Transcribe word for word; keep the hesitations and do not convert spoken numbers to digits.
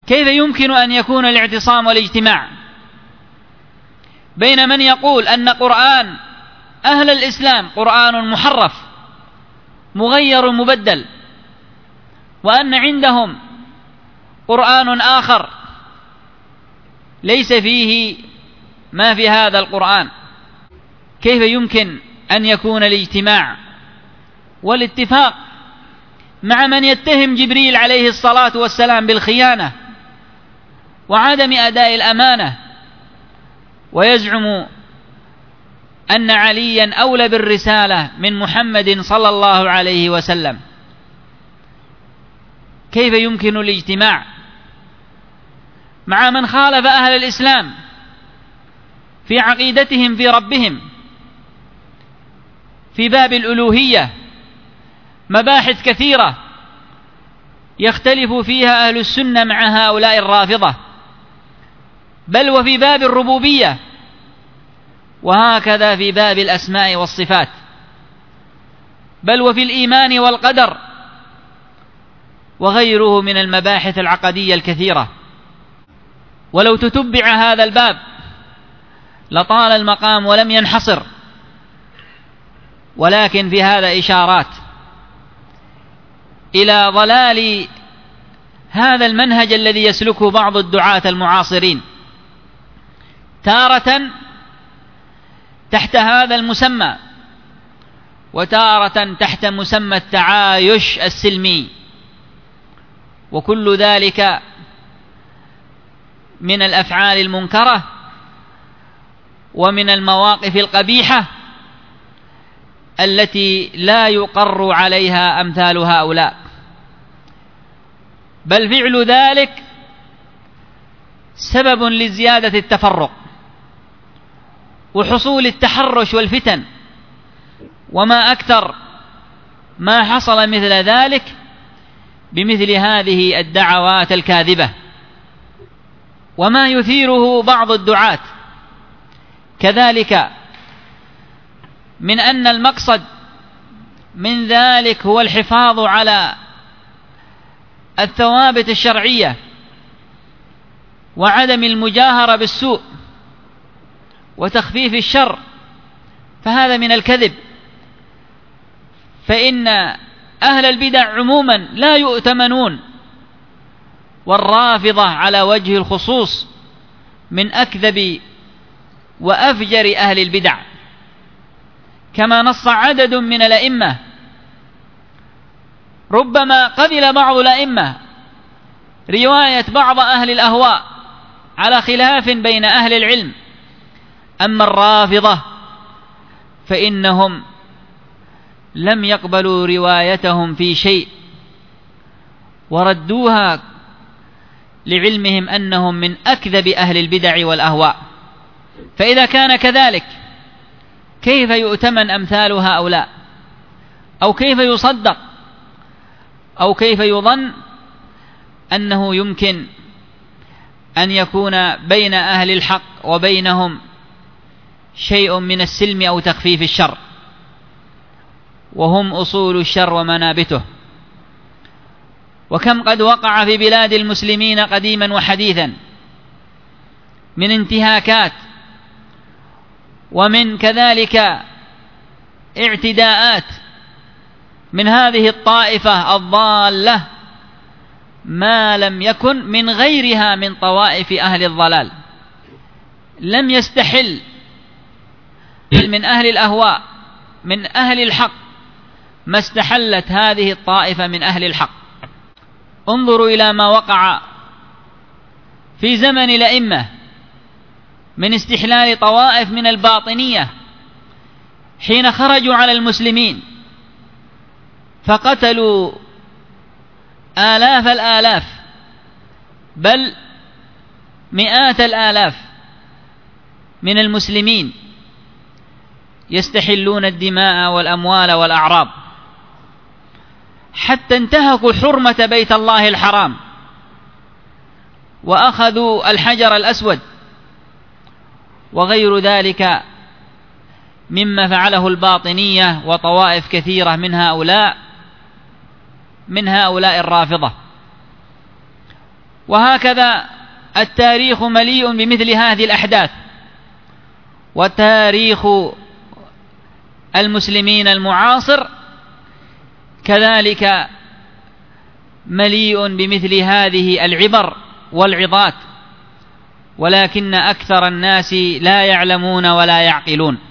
كيف يمكن أن يكون الاعتصام والاجتماع بين من يقول أن قرآن أهل الإسلام قرآن محرف مغير مبدل، وأن عندهم قرآن آخر ليس فيه ما في هذا القرآن؟ كيف يمكن أن يكون الاجتماع والاتفاق مع من يتهم جبريل عليه الصلاة والسلام بالخيانة وعدم أداء الأمانة، ويزعم أن عليا أولى بالرسالة من محمد صلى الله عليه وسلم؟ كيف يمكن الاجتماع مع من خالف أهل الإسلام في عقيدتهم في ربهم في باب الألوهية؟ مباحث كثيرة يختلف فيها أهل السنة مع هؤلاء الرافضة، بل وفي باب الربوبية، وهكذا في باب الأسماء والصفات، بل وفي الإيمان والقدر، وغيره من المباحث العقدية الكثيرة. ولو تتبع هذا الباب لطال المقام ولم ينحصر، ولكن في هذا إشارات إلى ضلال هذا المنهج الذي يسلكه بعض الدعاة المعاصرين، تارة تحت هذا المسمى وتارة تحت مسمى التعايش السلمي، وكل ذلك من الأفعال المنكرة ومن المواقف القبيحة التي لا يقر عليها أمثال هؤلاء، بل فعل ذلك سبب لزيادة التفرق وحصول التحرش والفتن، وما أكثر ما حصل مثل ذلك بمثل هذه الدعوات الكاذبة، وما يثيره بعض الدعاة كذلك من أن المقصد من ذلك هو الحفاظ على الثوابت الشرعية وعدم المجاهرة بالسوء وتخفيف الشر، فهذا من الكذب، فإن أهل البدع عموما لا يؤتمنون، والرافضة على وجه الخصوص من أكذب وأفجر أهل البدع، كما نص عدد من الأئمة. ربما قبل بعض الأئمة رواية بعض أهل الأهواء على خلاف بين أهل العلم، أما الرافضة فإنهم لم يقبلوا روايتهم في شيء وردوها لعلمهم أنهم من أكذب أهل البدع والأهواء. فإذا كان كذلك كيف يؤتمن أمثال هؤلاء، أو كيف يصدق، أو كيف يظن أنه يمكن أن يكون بين أهل الحق وبينهم شيء من السلم أو تخفيف الشر، وهم أصول الشر ومنابته؟ وكم قد وقع في بلاد المسلمين قديما وحديثا من انتهاكات ومن كذلك اعتداءات من هذه الطائفة الضالة ما لم يكن من غيرها من طوائف أهل الضلال. لم يستحل من أهل الأهواء من أهل الحق ما استحلت هذه الطائفة من أهل الحق. انظروا إلى ما وقع في زمن الأئمة من استحلال طوائف من الباطنية حين خرجوا على المسلمين فقتلوا آلاف الآلاف بل مئات الآلاف من المسلمين، يستحلون الدماء والأموال والأعراض، حتى انتهكوا حرمة بيت الله الحرام وأخذوا الحجر الأسود وغير ذلك مما فعله الباطنية وطوائف كثيرة من هؤلاء من هؤلاء الرافضة. وهكذا التاريخ مليء بمثل هذه الأحداث. وتاريخ المسلمين المعاصر كذلك مليء بمثل هذه العبر والعظات، ولكن أكثر الناس لا يعلمون ولا يعقلون.